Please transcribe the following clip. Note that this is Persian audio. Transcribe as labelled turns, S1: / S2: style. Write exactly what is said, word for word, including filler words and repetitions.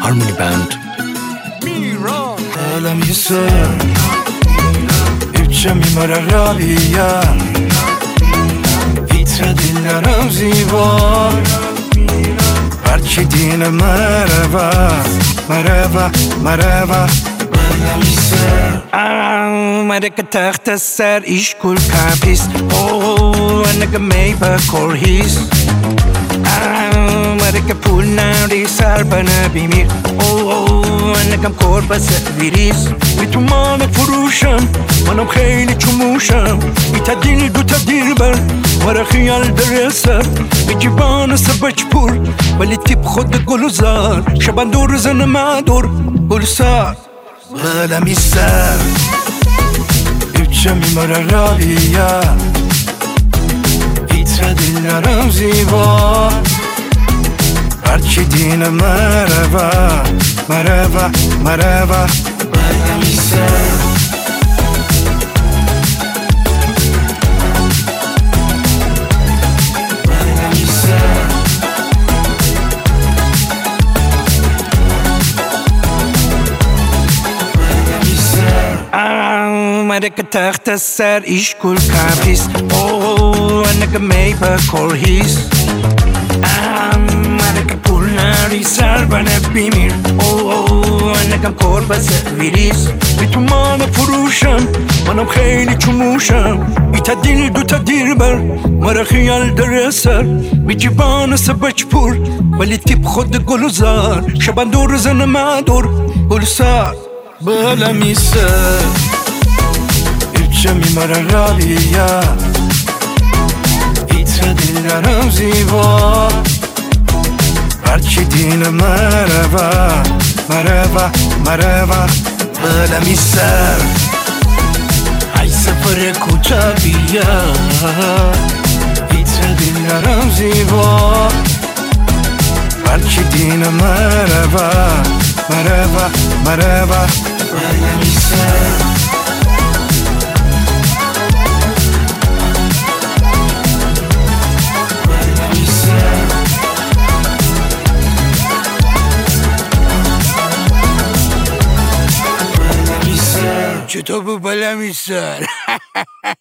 S1: Harmony Band.
S2: عالم يسر İçim imara via İtre dillerim ziva Parçı dine merhaba Merhaba, merhaba عالم يسر مرك تحت سر ایش کل کپیس اوه انک میبا کورهیس مرک پول نری سر بنا بیمیر اوه انکم کور بس ویریس بی تو مان فروشم منم خیلی چموشم بی تدیل دو تدیل بر مرا خیال درسر بی جیبان سبچ پور ولی تیب خود گلوزار شبان دور زن مادور گلسار عالم يسر İçim imara via İtre dillerim ziva Parçı dine merhaba Merhaba, merhaba عالم يسر مرک تحت سر ایش کل کپیس اوه انک میبا کورهیس مرک پول نری سر بنا بیمیر اوه انکم کور بس ویریس بی تو مان فروشم منم خیلی چموشم بی تدیل دو تدیر بر مرا خیال درسر بی جیبان سبچ پور ولی تیب خود گلوزار شبان دور زن مادور گلسار عالم يسر İçim imara via İtre dillerim ziva Parçı dine merhaba Merhaba, merhaba عالم يسر Ay sefere kucha via İtre dillerim ziva Parçı dine merhaba Merhaba, merhaba عالم يسر چطور بود عالم يسر